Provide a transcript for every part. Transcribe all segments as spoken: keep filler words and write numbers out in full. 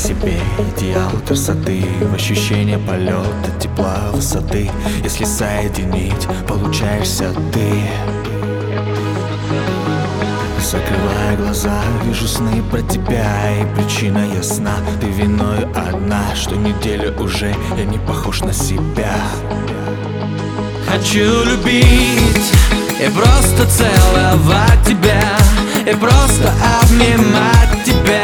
себе идеал красоты, в ощущение полета, тепла, высоты. Если соединить, получаешься ты. Закрывая глаза, вижу сны про тебя, и причина ясна. Ты виною одна, что неделю уже я не похож на себя. Хочу любить и просто целовать тебя, и просто обнимать тебя.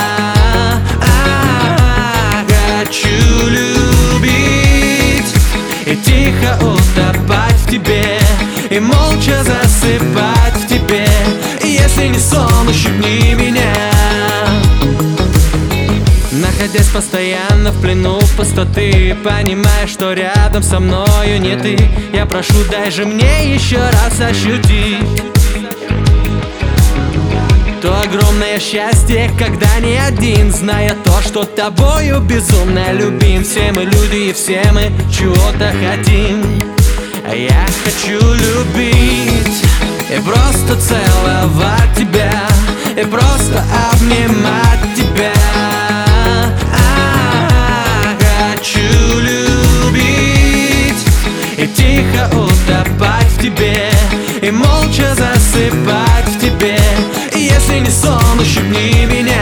А-а-а, хочу любить и тихо утопать в тебе, и молча засыпать в тебе. И если не сон, ущипни меня. Находясь постоянно в плену пустоты, понимая, что рядом со мною не ты, я прошу, дай же мне еще раз ощутить то огромное счастье, когда не один, зная то, что тобою безумно любим. Все мы люди и все мы чего-то хотим. А я хочу любить и просто целовать тебя, и просто обнимать тебя. Хочу любить и тихо утопать в тебе, и молча засыпать в тебе. И если не сон, ущипни меня.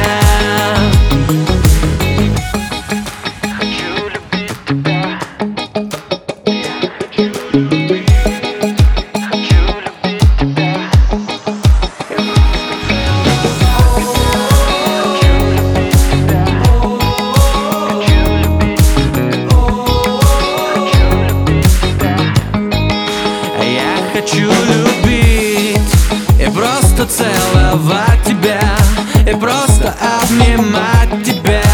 Хочу любить и просто целовать тебя, и просто обнимать тебя.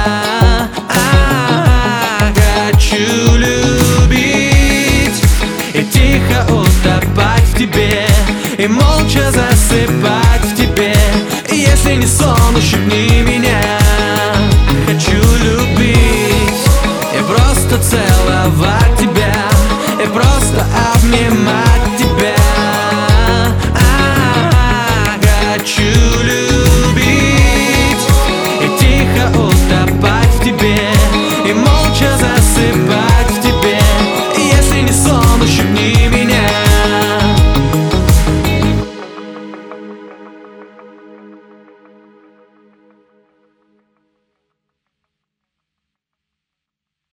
А-а-а, хочу любить и тихо утопать в тебе, и молча засыпать в тебе. И если не сон, ущипни меня. Хочу любить и просто целовать тебя,